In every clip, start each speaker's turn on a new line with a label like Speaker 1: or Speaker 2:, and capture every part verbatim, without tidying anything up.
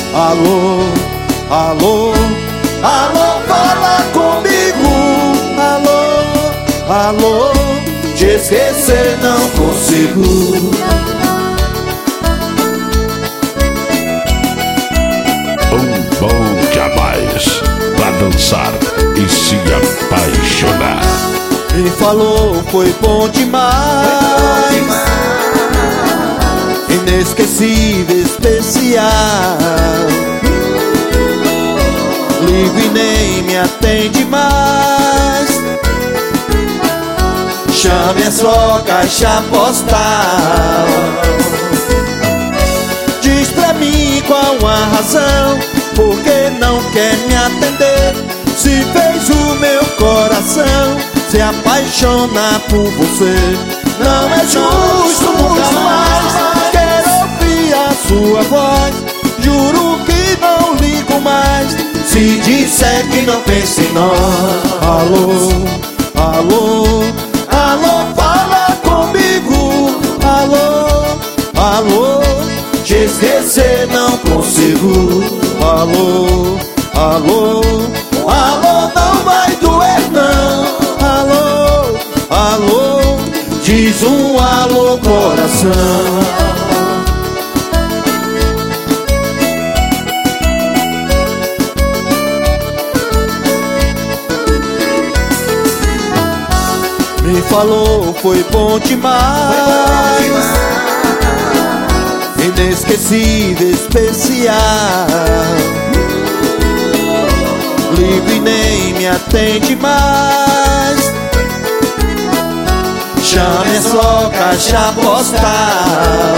Speaker 1: Alô, alô, alô, fala comigo. Alô, alô, te esquecer não consigo.
Speaker 2: Um bom jamais pra dançar e se apaixonar.
Speaker 1: Me falou, foi bom demais, inesquecível, especial. Ligo e nem me atende mais. Chame a sua caixa postal. Diz pra mim qual a razão, porque não quer me atender. Se fez o meu coração se apaixonar por você. Não é justo, nunca mais quero ouvir a sua voz. Juro que não ligo mais se disser que não pensa em nós. Alô, alô, alô, fala comigo. Alô, alô, te esquecer não consigo. Alô, alô, alô, não vai doer não. Alô, alô, diz um alô coração. Me falou, foi bom demais, inesquecível, especial. Ligo e nem me atende mais. Chame a sua caixa postal.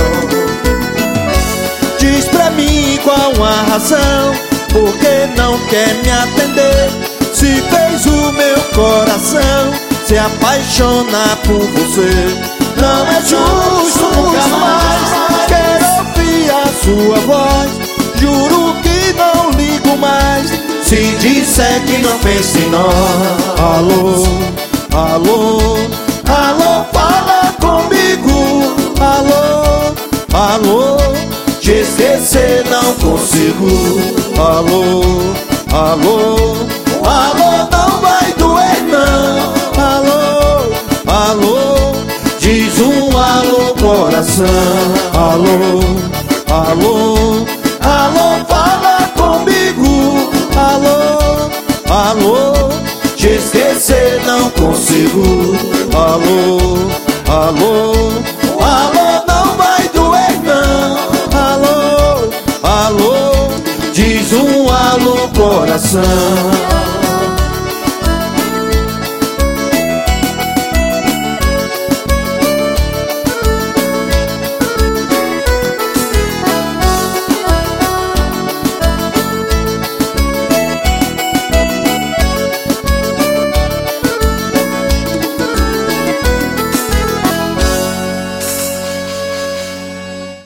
Speaker 1: Diz pra mim qual a razão, porque não quer me atender. Se fez o meu coração se apaixonar por você. Não é justo, nunca mais quero ouvir a sua voz. Juro que não ligo mais se disser que não pensa em nós. Alô, alô, alô, fala comigo. Alô, alô, te esquecer não consigo. Alô, alô, alô, não vai doer não. Alô, alô, diz um alô coração. Alô, alô, alô, fala comigo. Alô, alô, te esquecer não consigo. Alô, alô, alô, não vai doer não. Alô, alô, diz um alô coração.